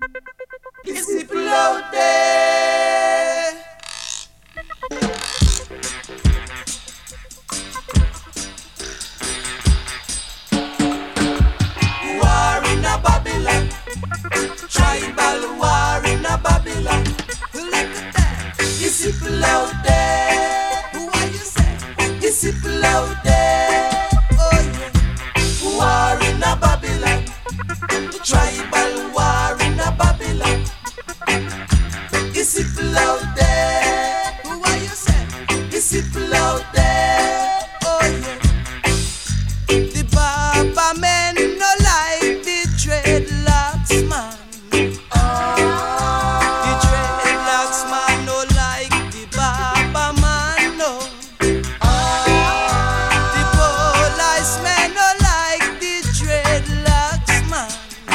It's people out there. War in a Babylon. Tribal war in a Babylon. Look at that. It's people out there. Who are you saying? It's people out there. Oh yeah. War in a Babylon. Tribal war in a Babylon. It's people out there. Who are you saying? It's people out there. Oh yeah. The Baba men no like the dreadlocks man. The dreadlocks man no like the Baba man no. The police men no like the dreadlocks man.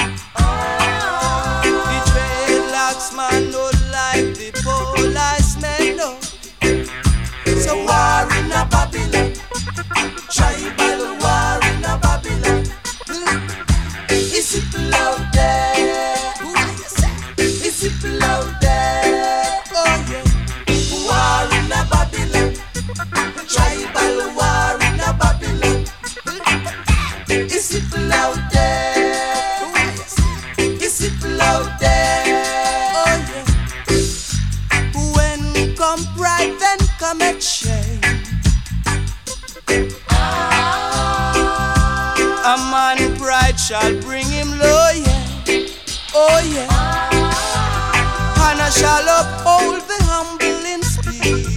The dreadlocks man no like the police men no. So war in a Babylon. Tribal war in a Babylon. It's people out there. Who are you saying? It's people out there. Oh yeah. War in a Babylon. Tribal war in a Babylon. It's people out there. Who are you saying? It's people out there. Oh yeah. When come pride, then come a shame. A man pride shall bring him low, yeah. Oh yeah. And I shall uphold the humble in spirit.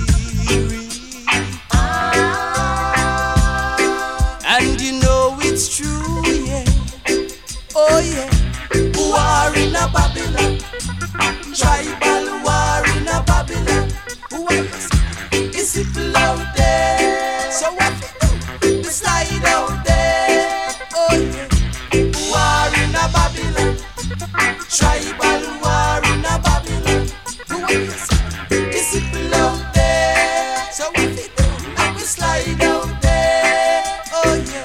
And you know it's true, yeah. Oh yeah. War in a Babylon. Tribal war in a Babylon. Who are you saying? It's people out there. So what we do? We slide out there. Oh yeah. War in a Babylon. Tribal war in a Babylon. Who are you saying? It's people out there. So what we do? Now we slide out there. Oh yeah.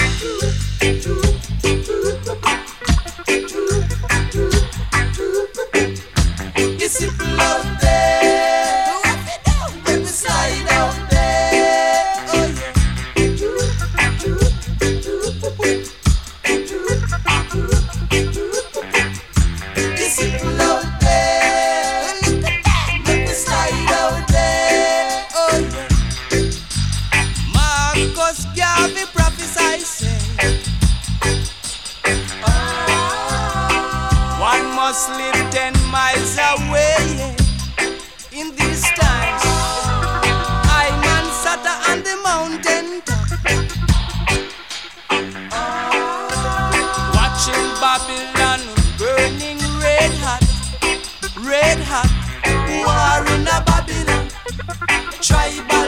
It's people out there. What we do? When we slide out there. Oh yeah. It's people out there. Look at that. When we slide out there. Oh yeah. Marcus Garvey prophesied say, one must live 10 miles away in these times. I man sat on the mountain top, watching Babylon burning red hot, red hot. War in a Babylon. Tribal